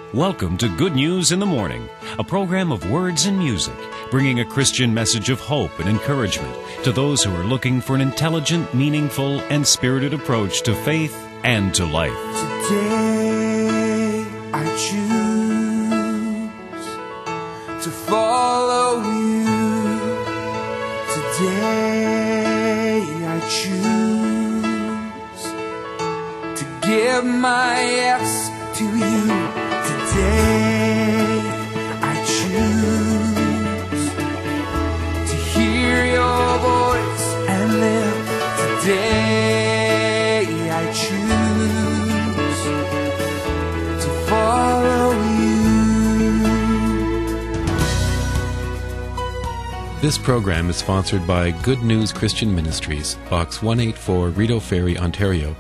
Welcome to Good News in the Morning, a program of words and music, bringing a Christian message of hope and encouragement to those who are looking for an intelligent, meaningful, and spirited approach to faith and to life. Today I choose to follow you. Today I choose to give my yes to you. Today I choose to hear your voice and live. Today I choose to follow you. This program is sponsored by Good News Christian Ministries, Box 184, Rideau Ferry, Ontario,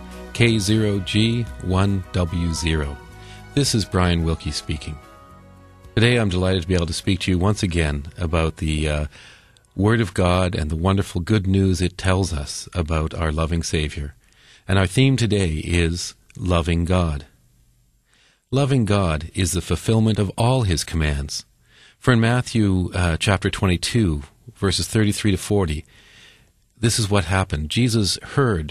K0G1W0. This is Brian Wilkie speaking. Today I'm delighted to be able to speak to you once again about the Word of God and the wonderful good news it tells us about our loving Savior. And our theme today is Loving God. Loving God is the fulfillment of all His commands. For in Matthew chapter 22, verses 33 to 40, this is what happened. Jesus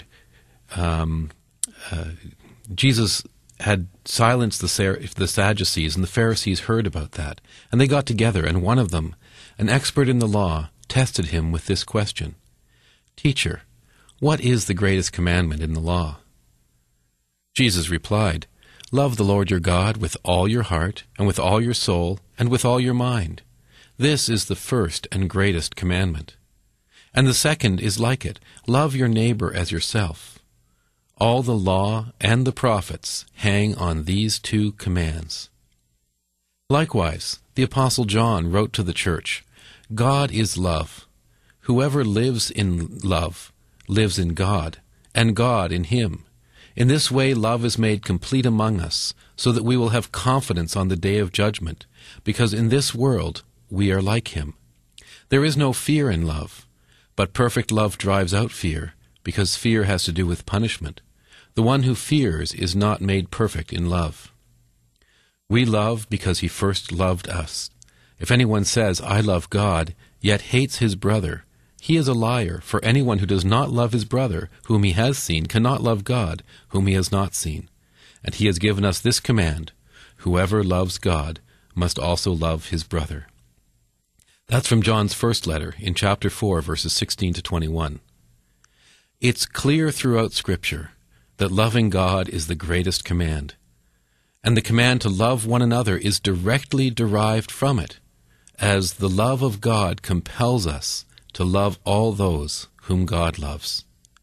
had silenced the Sadducees, and the Pharisees heard about that. And they got together, and one of them, an expert in the law, tested him with this question: "Teacher, what is the greatest commandment in the law?" Jesus replied, "Love the Lord your God with all your heart, and with all your soul, and with all your mind. This is the first and greatest commandment. And the second is like it: love your neighbor as yourself. All the law and the prophets hang on these two commands." Likewise, the Apostle John wrote to the church, "God is love. Whoever lives in love lives in God, and God in him. In this way love is made complete among us, so that we will have confidence on the day of judgment, because in this world we are like him. There is no fear in love, but perfect love drives out fear, because fear has to do with punishment. The one who fears is not made perfect in love. We love because he first loved us. If anyone says, 'I love God,' yet hates his brother, he is a liar, for anyone who does not love his brother, whom he has seen, cannot love God, whom he has not seen. And he has given us this command: whoever loves God must also love his brother." That's from John's first letter in chapter 4, verses 16 to 21. It's clear throughout Scripture that loving God is the greatest command. And the command to love one another is directly derived from it, as the love of God compels us to love all those whom God loves.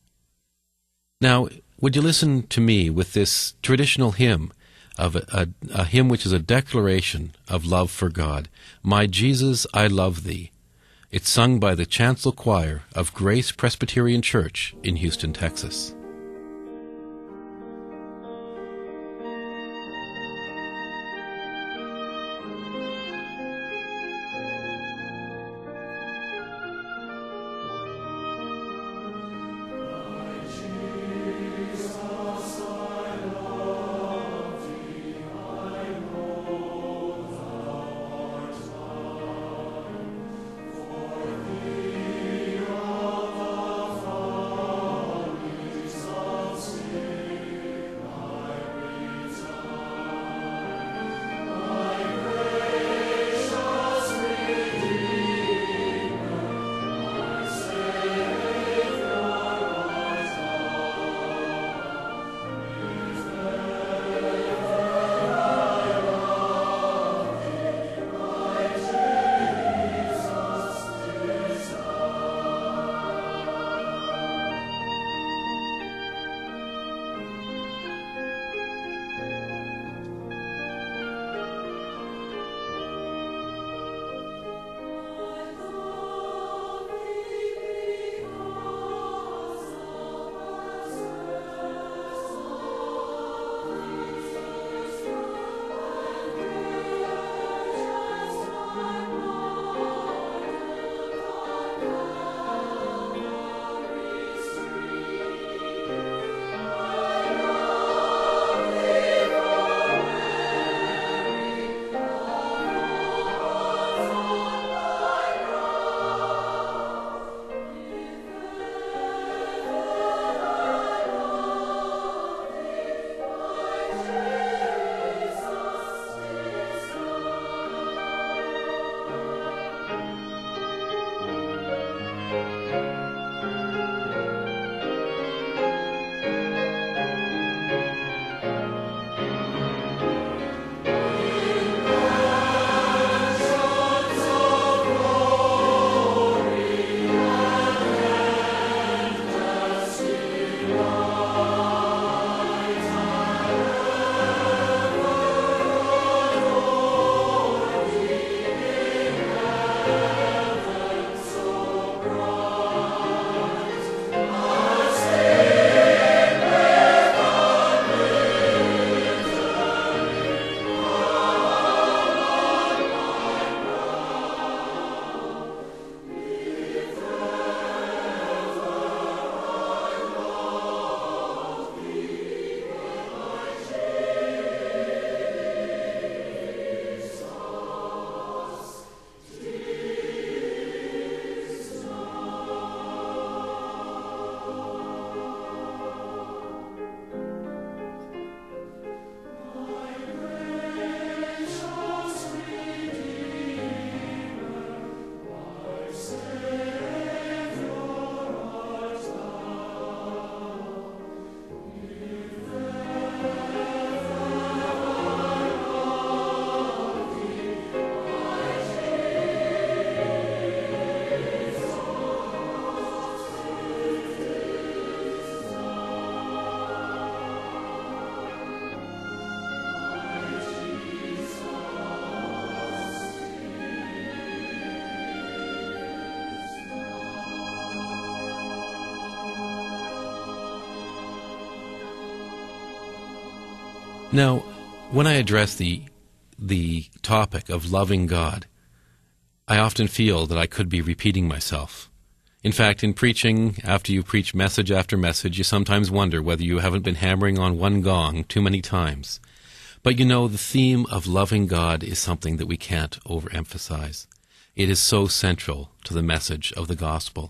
Now, would you listen to me with this traditional hymn, of a hymn which is a declaration of love for God? "My Jesus, I love Thee." It's sung by the Chancel Choir of Grace Presbyterian Church in Houston, Texas. Now, when I address the topic of loving God, I often feel that I could be repeating myself. In fact, in preaching, after you preach message after message, you sometimes wonder whether you haven't been hammering on one gong too many times. But you know, the theme of loving God is something that we can't overemphasize. It is so central to the message of the gospel.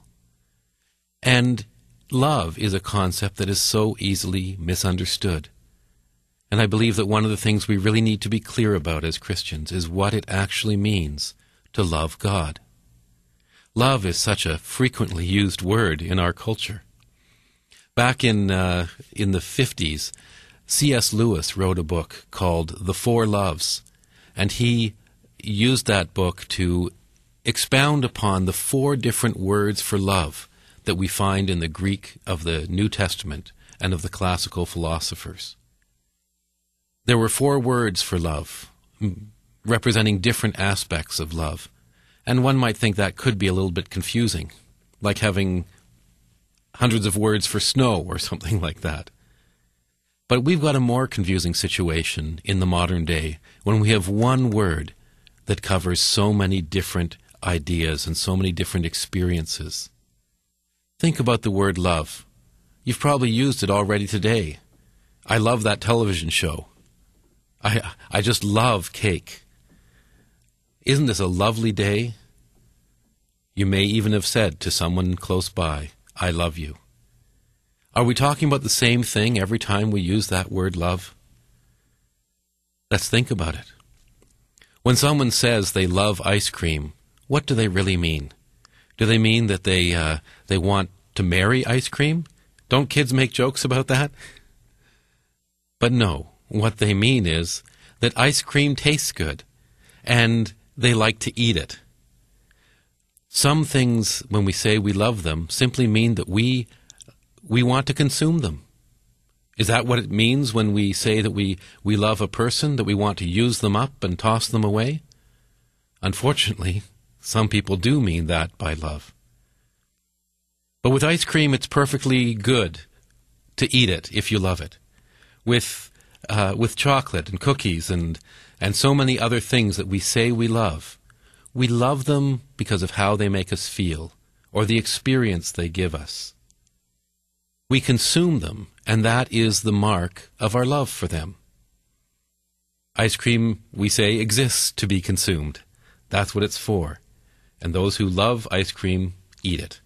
And love is a concept that is so easily misunderstood. And I believe that one of the things we really need to be clear about as Christians is what it actually means to love God. Love is such a frequently used word in our culture. Back in the 50s, C.S. Lewis wrote a book called The Four Loves, and he used that book to expound upon the 4 different words for love that we find in the Greek of the New Testament and of the classical philosophers. There were 4 words for love, representing different aspects of love. And one might think that could be a little bit confusing, like having hundreds of words for snow or something like that. But we've got a more confusing situation in the modern day when we have one word that covers so many different ideas and so many different experiences. Think about the word love. You've probably used it already today. I love that television show. I just love cake. Isn't this a lovely day? You may even have said to someone close by, I love you. Are we talking about the same thing every time we use that word love? Let's think about it. When someone says they love ice cream, what do they really mean? Do they mean that they want to marry ice cream? Don't kids make jokes about that? But no, what they mean is that ice cream tastes good, and they like to eat it. Some things, when we say we love them, simply mean that we want to consume them. Is that what it means when we say that we love a person, that we want to use them up and toss them away? Unfortunately, some people do mean that by love. But with ice cream, it's perfectly good to eat it if you love it. With chocolate and cookies and so many other things that we say we love them because of how they make us feel or the experience they give us. We consume them, and that is the mark of our love for them. Ice cream, we say, exists to be consumed. That's what it's for. And those who love ice cream eat it.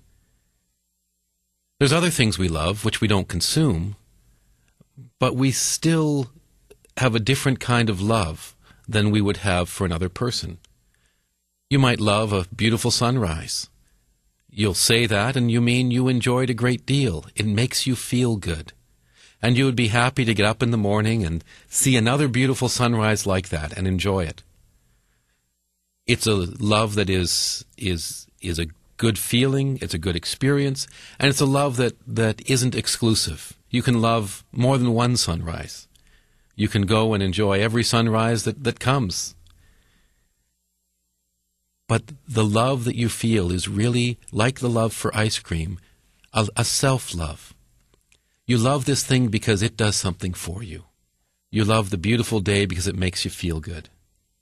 There's other things we love which we don't consume, but we still have a different kind of love than we would have for another person. You might love a beautiful sunrise. You'll say that, and you mean you enjoyed a great deal. It makes you feel good. And you would be happy to get up in the morning and see another beautiful sunrise like that and enjoy it. It's a love that is a good feeling, it's a good experience, and it's a love that isn't exclusive. You can love more than one sunrise. You can go and enjoy every sunrise that comes. But the love that you feel is really, like the love for ice cream, a self-love. You love this thing because it does something for you. You love the beautiful day because it makes you feel good.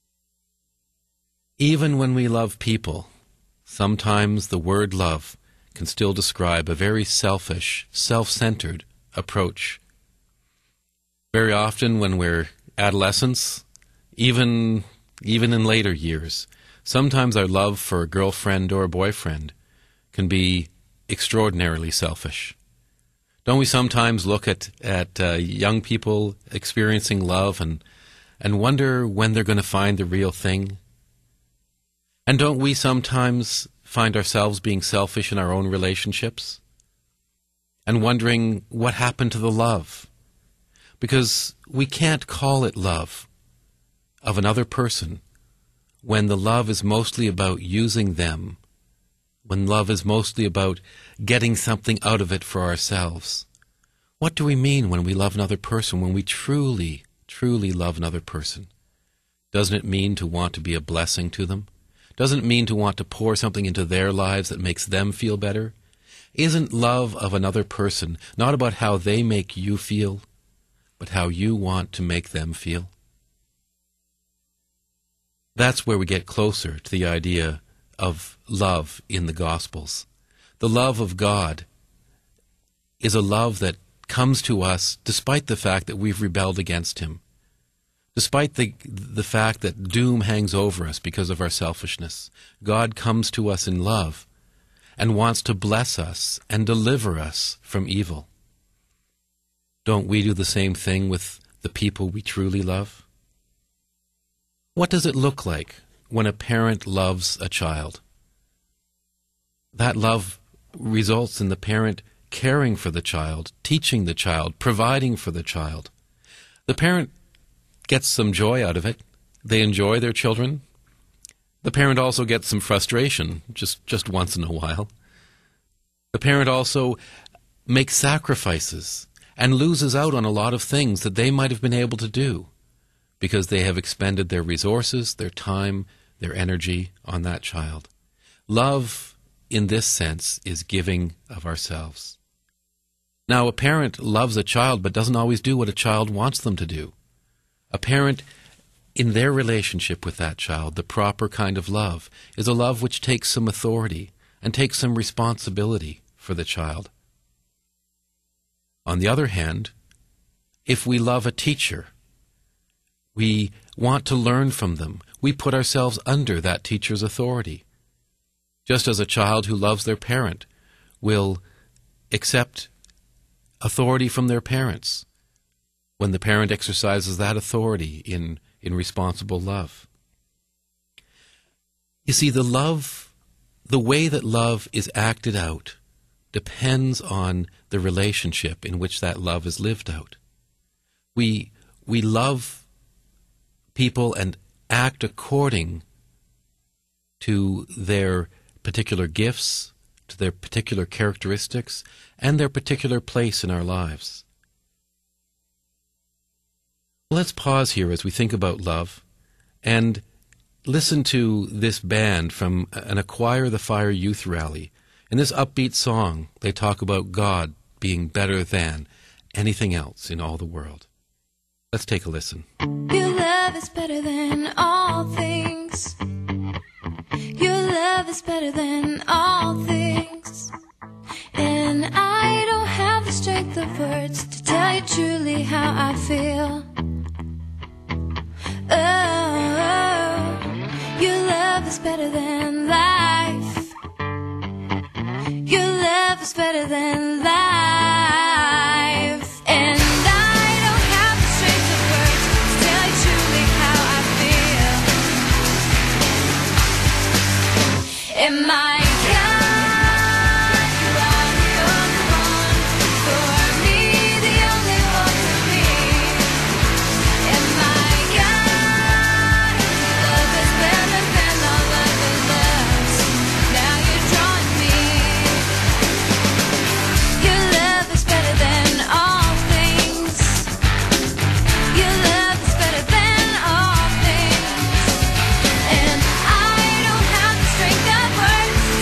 Even when we love people, sometimes the word love can still describe a very selfish, self-centered approach. Very often when we're adolescents, even in later years, sometimes our love for a girlfriend or a boyfriend can be extraordinarily selfish. Don't we sometimes look at young people experiencing love and wonder when they're going to find the real thing? And don't we sometimes find ourselves being selfish in our own relationships and wondering what happened to the love? Because we can't call it love of another person when the love is mostly about using them, when love is mostly about getting something out of it for ourselves. What do we mean when we love another person, when we truly, truly love another person? Doesn't it mean to want to be a blessing to them? Doesn't it mean to want to pour something into their lives that makes them feel better? Isn't love of another person not about how they make you feel, but how you want to make them feel? That's where we get closer to the idea of love in the Gospels. The love of God is a love that comes to us despite the fact that we've rebelled against Him, despite the fact that doom hangs over us because of our selfishness. God comes to us in love and wants to bless us and deliver us from evil. Don't we do the same thing with the people we truly love? What does it look like when a parent loves a child? That love results in the parent caring for the child, teaching the child, providing for the child. The parent gets some joy out of it. They enjoy their children. The parent also gets some frustration, just once in a while. The parent also makes sacrifices and loses out on a lot of things that they might have been able to do because they have expended their resources, their time, their energy on that child. Love, in this sense, is giving of ourselves. Now, a parent loves a child but doesn't always do what a child wants them to do. A parent, in their relationship with that child, the proper kind of love, is a love which takes some authority and takes some responsibility for the child. On the other hand, if we love a teacher, we want to learn from them. We put ourselves under that teacher's authority. Just as a child who loves their parent will accept authority from their parents when the parent exercises that authority in responsible love. You see, the way that love is acted out depends on the relationship in which that love is lived out. We love people and act according to their particular gifts, to their particular characteristics, and their particular place in our lives. Let's pause here as we think about love and listen to this band from an Acquire the Fire youth rally. In this upbeat song, they talk about God being better than anything else in all the world. Let's take a listen. Your love is better than all things. Your love is better than all things. And I don't have the strength of words to tell you truly how I feel. Oh, your love is better than life. Your love is better than life. And I don't have the strength of words to tell you truly how I feel. And my words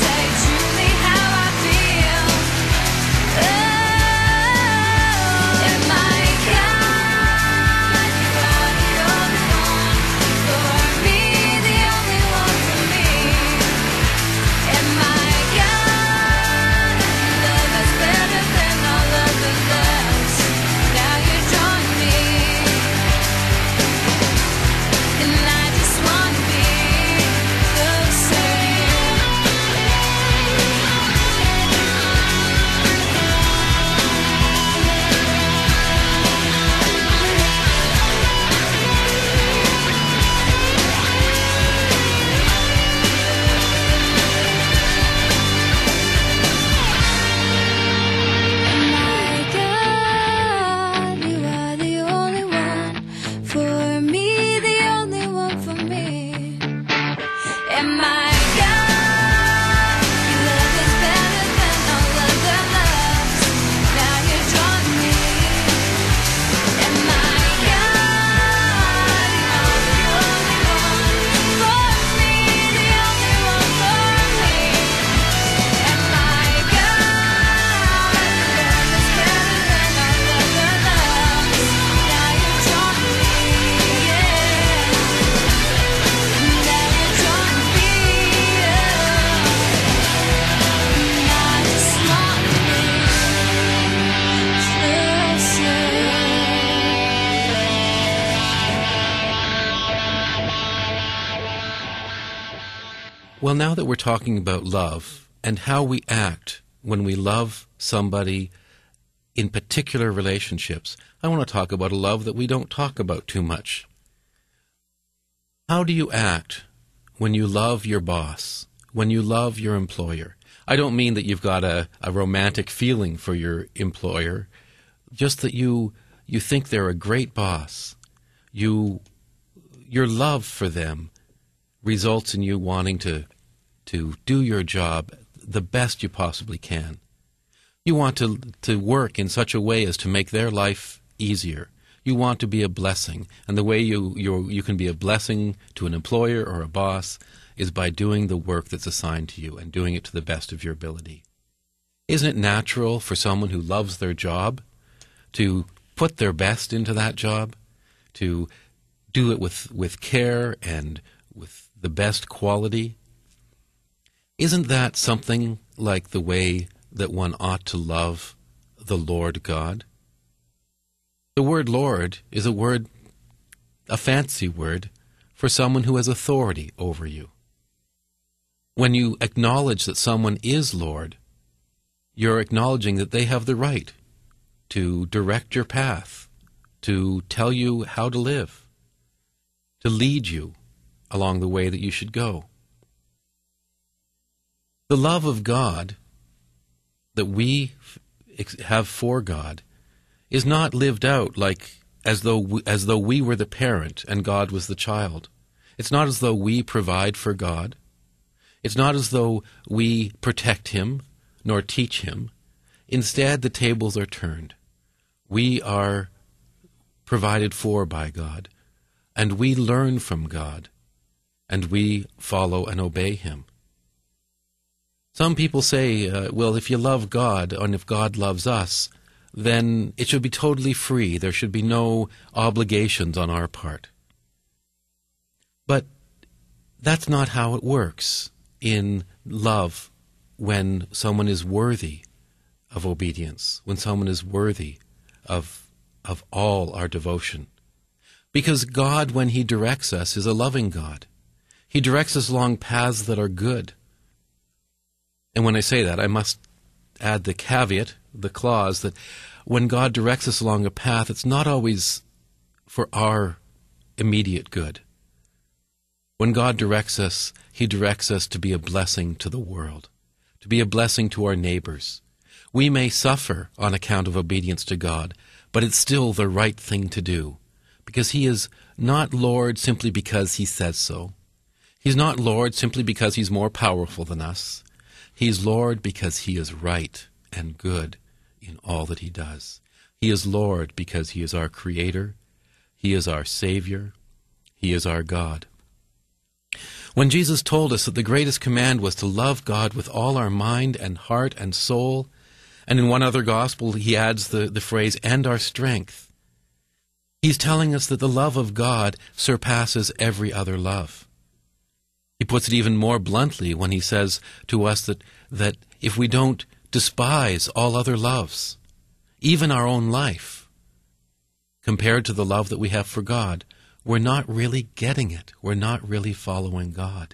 Well, now that we're talking about love and how we act when we love somebody in particular relationships, I want to talk about a love that we don't talk about too much. How do you act when you love your boss, when you love your employer? I don't mean that you've got a romantic feeling for your employer, just that you think they're a great boss. Your love for them results in you wanting to do your job the best you possibly can. You want to work in such a way as to make their life easier. You want to be a blessing, and the way you can be a blessing to an employer or a boss is by doing the work that's assigned to you and doing it to the best of your ability. Isn't it natural for someone who loves their job to put their best into that job, to do it with care and with the best quality? Isn't that something like the way that one ought to love the Lord God? The word Lord is a fancy word for someone who has authority over you. When you acknowledge that someone is Lord, you're acknowledging that they have the right to direct your path, to tell you how to live, to lead you along the way that you should go. The love of God that we have for God is not lived out like as though we were the parent and God was the child. It's not as though we provide for God. It's not as though we protect him nor teach him. Instead, the tables are turned. We are provided for by God, and we learn from God, and we follow and obey him. Some people say, well, if you love God, and if God loves us, then it should be totally free. There should be no obligations on our part. But that's not how it works in love when someone is worthy of obedience, when someone is worthy of all our devotion. Because God, when he directs us, is a loving God. He directs us along paths that are good. And when I say that, I must add the caveat, the clause, that when God directs us along a path, it's not always for our immediate good. When God directs us, he directs us to be a blessing to the world, to be a blessing to our neighbors. We may suffer on account of obedience to God, but it's still the right thing to do, because he is not Lord simply because he says so. He's not Lord simply because he's more powerful than us. He's Lord because he is right and good in all that he does. He is Lord because he is our Creator. He is our Savior. He is our God. When Jesus told us that the greatest command was to love God with all our mind and heart and soul, and in one other gospel he adds the phrase, and our strength, he's telling us that the love of God surpasses every other love. He puts it even more bluntly when he says to us that if we don't despise all other loves, even our own life, compared to the love that we have for God, we're not really getting it. We're not really following God.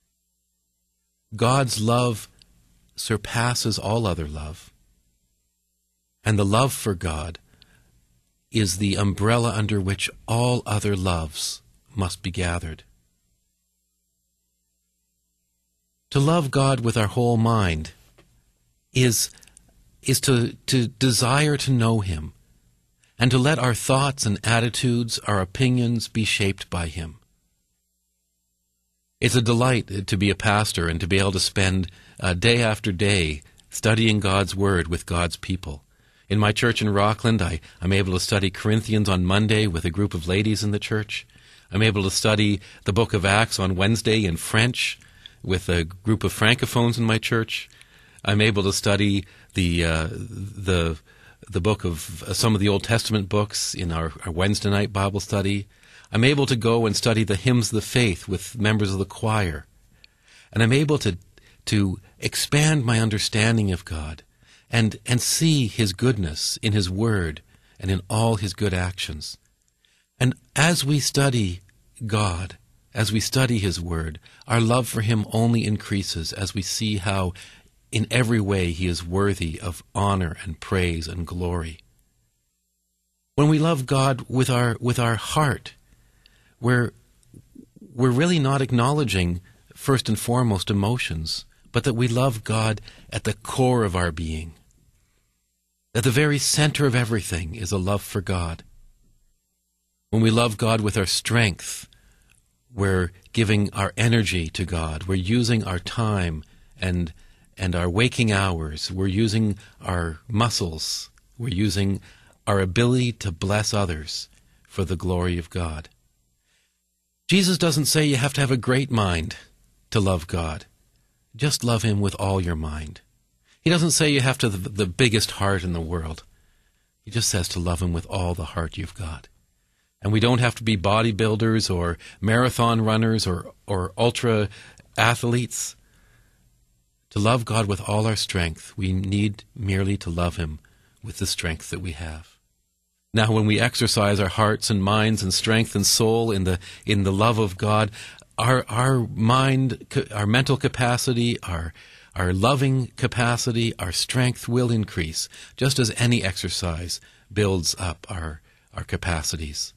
God's love surpasses all other love. And the love for God is the umbrella under which all other loves must be gathered. To love God with our whole mind is to desire to know him, and to let our thoughts and attitudes, our opinions be shaped by him. It's a delight to be a pastor and to be able to spend day after day studying God's Word with God's people. In my church in Rockland, I'm able to study Corinthians on Monday with a group of ladies in the church. I'm able to study the book of Acts on Wednesday in French with a group of Francophones in my church. I'm able to study the book of some of the Old Testament books in our Wednesday night Bible study. I'm able to go and study the hymns of the faith with members of the choir. And I'm able to expand my understanding of God and see his goodness in his word and in all his good actions. And as we study God, as we study his word, our love for him only increases as we see how in every way he is worthy of honor and praise and glory. When we love God with our heart, we're really not acknowledging first and foremost emotions, but that we love God at the core of our being. At the very center of everything is a love for God. When we love God with our strength, we're giving our energy to God. We're using our time and our waking hours. We're using our muscles. We're using our ability to bless others for the glory of God. Jesus doesn't say you have to have a great mind to love God. Just love him with all your mind. He doesn't say you have to have the biggest heart in the world. He just says to love him with all the heart you've got. And we don't have to be bodybuilders or marathon runners or ultra athletes. To love God with all our strength, we need merely to love him with the strength that we have. Now, when we exercise our hearts and minds and strength and soul in the love of God, our mind, our mental capacity, our loving capacity, our strength will increase, just as any exercise builds up our capacities.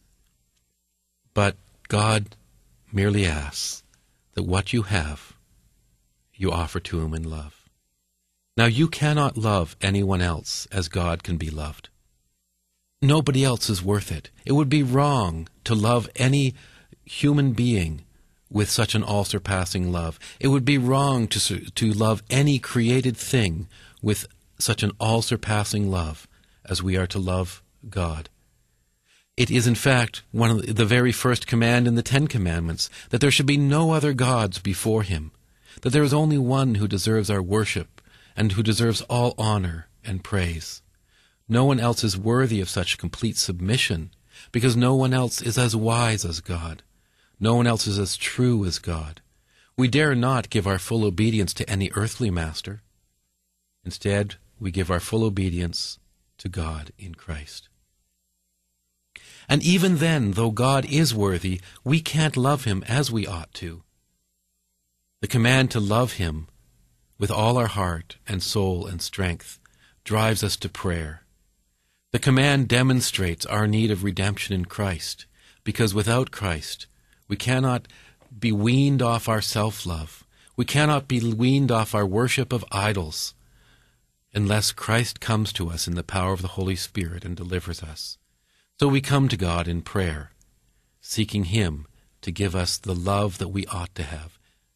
But God merely asks that what you have, you offer to him in love. Now, you cannot love anyone else as God can be loved. Nobody else is worth it. It would be wrong to love any human being with such an all-surpassing love. It would be wrong to love any created thing with such an all-surpassing love as we are to love God. It is, in fact, one of the very first command in the Ten Commandments, that there should be no other gods before him, that there is only one who deserves our worship and who deserves all honor and praise. No one else is worthy of such complete submission, because no one else is as wise as God. No one else is as true as God. We dare not give our full obedience to any earthly master. Instead, we give our full obedience to God in Christ. And even then, though God is worthy, we can't love him as we ought to. The command to love him with all our heart and soul and strength drives us to prayer. The command demonstrates our need of redemption in Christ, because without Christ, we cannot be weaned off our self-love. We cannot be weaned off our worship of idols unless Christ comes to us in the power of the Holy Spirit and delivers us. So we come to God in prayer, seeking him to give us the love that we ought to have.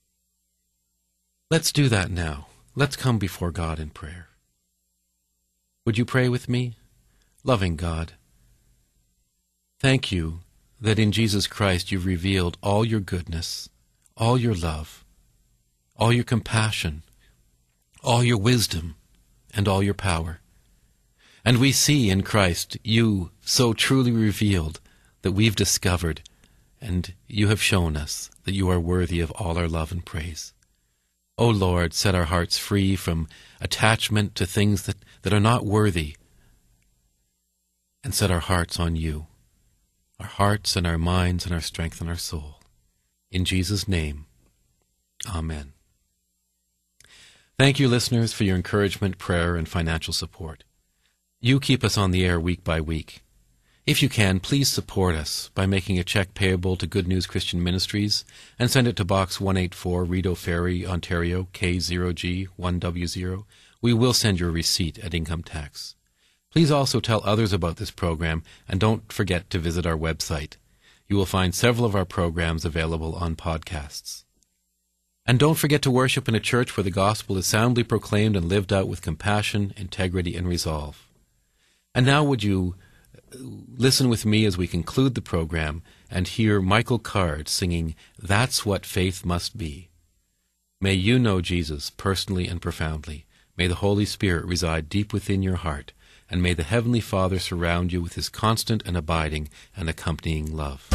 Let's do that now. Let's come before God in prayer. Would you pray with me? Loving God, thank you that in Jesus Christ you've revealed all your goodness, all your love, all your compassion, all your wisdom, and all your power. And we see in Christ you so truly revealed that we've discovered, and you have shown us that you are worthy of all our love and praise. O Lord, set our hearts free from attachment to things that are not worthy, and set our hearts on you, our hearts and our minds and our strength and our soul. In Jesus' name, amen. Thank you, listeners, for your encouragement, prayer, and financial support. You keep us on the air week by week. If you can, please support us by making a check payable to Good News Christian Ministries and send it to Box 184, Rideau Ferry, Ontario, K0G1W0. We will send you a receipt at income tax. Please also tell others about this program, and don't forget to visit our website. You will find several of our programs available on podcasts. And don't forget to worship in a church where the gospel is soundly proclaimed and lived out with compassion, integrity, and resolve. And now would you listen with me as we conclude the program and hear Michael Card singing That's What Faith Must Be. May you know Jesus personally and profoundly. May the Holy Spirit reside deep within your heart, and may the Heavenly Father surround you with his constant and abiding and accompanying love.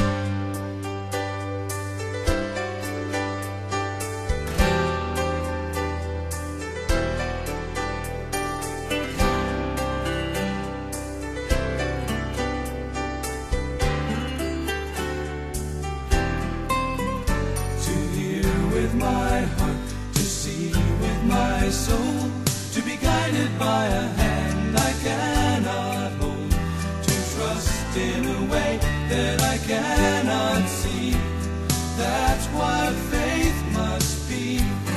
by a hand I cannot hold, to trust in a way that I cannot see. That's what faith must be.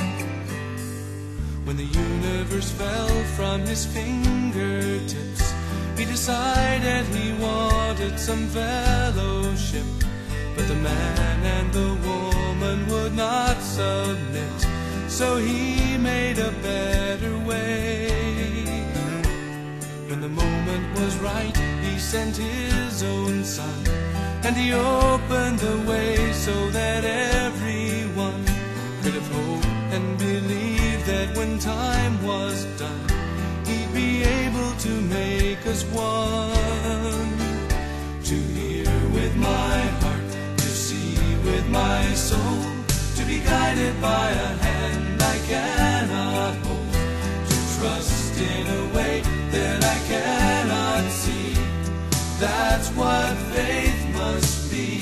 When the universe fell from his fingertips, he decided he wanted some fellowship. But the man and the woman would not submit, so he made a better way. When the moment was right, he sent his own son, and he opened the way so that everyone could have hope and believe that when time was done, he'd be able to make us one. To hear with my heart, to see with my soul, to be guided by a hand I cannot hold, to trust in a way that I cannot see. That's what faith must be.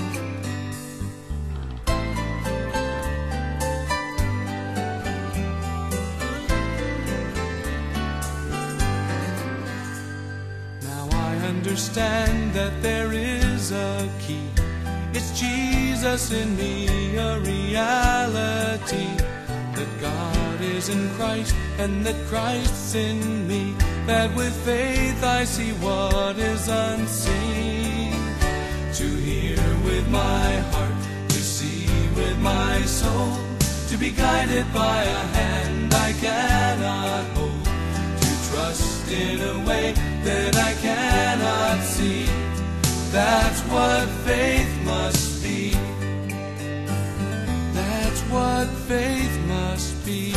Now I understand that there is a key. It's Jesus in me, a reality, that God is in Christ and that Christ's in me, that with faith I see what is unseen. To hear with my heart, to see with my soul, to be guided by a hand I cannot hold, to trust in a way that I cannot see. That's what faith must be. That's what faith must be.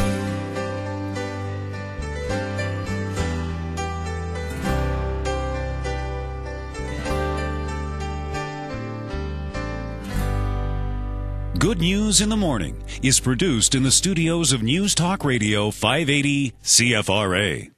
Good News in the Morning is produced in the studios of News Talk Radio 580 CFRA.